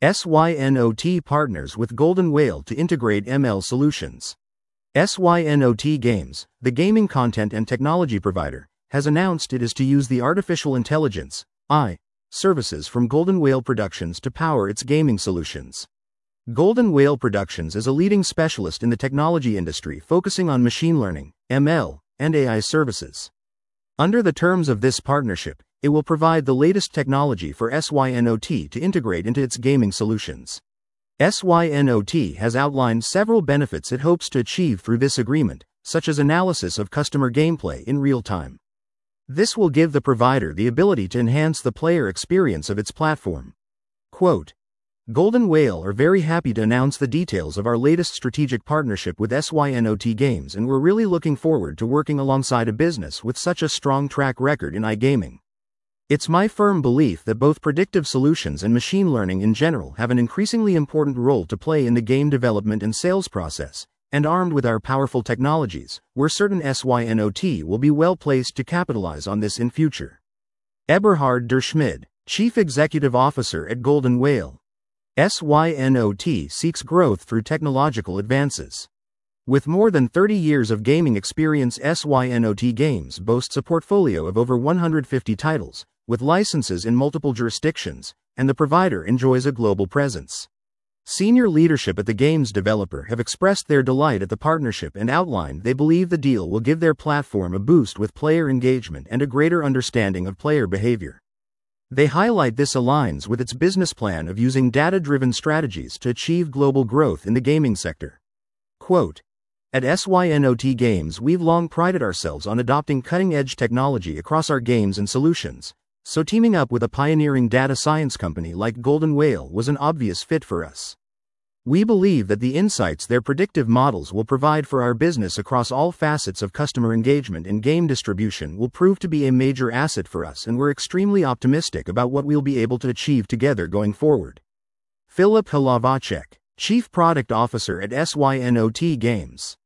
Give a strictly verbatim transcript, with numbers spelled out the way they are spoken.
SYNOT partners with Golden Whale to integrate M L solutions. SYNOT Games, the gaming content and technology provider, has announced it is to use the artificial intelligence (A I) services from Golden Whale Productions to power its gaming solutions. Golden Whale Productions is a leading specialist in the technology industry focusing on machine learning, M L, and A I services. Under the terms of this partnership, it will provide the latest technology for SYNOT to integrate into its gaming solutions. SYNOT has outlined several benefits it hopes to achieve through this agreement, such as analysis of customer gameplay in real time. This will give the provider the ability to enhance the player experience of its platform. Quote, Golden Whale are very happy to announce the details of our latest strategic partnership with SYNOT Games, and we're really looking forward to working alongside a business with such a strong track record in iGaming. It's my firm belief that both predictive solutions and machine learning in general have an increasingly important role to play in the game development and sales process, and armed with our powerful technologies, we're certain SYNOT will be well placed to capitalize on this in future. Eberhard der Schmid, Chief Executive Officer at Golden Whale. SYNOT seeks growth through technological advances. With more than thirty years of gaming experience, SYNOT Games boasts a portfolio of over one hundred fifty titles, with licenses in multiple jurisdictions, and the provider enjoys a global presence. Senior leadership at the game's developer have expressed their delight at the partnership and outlined they believe the deal will give their platform a boost with player engagement and a greater understanding of player behavior. They highlight this aligns with its business plan of using data-driven strategies to achieve global growth in the gaming sector. Quote, At SYNOT Games, we've long prided ourselves on adopting cutting-edge technology across our games and solutions, so teaming up with a pioneering data science company like Golden Whale was an obvious fit for us. We believe that the insights their predictive models will provide for our business across all facets of customer engagement and game distribution will prove to be a major asset for us, and we're extremely optimistic about what we'll be able to achieve together going forward. Filip Hlavacek, Chief Product Officer at SYNOT Games.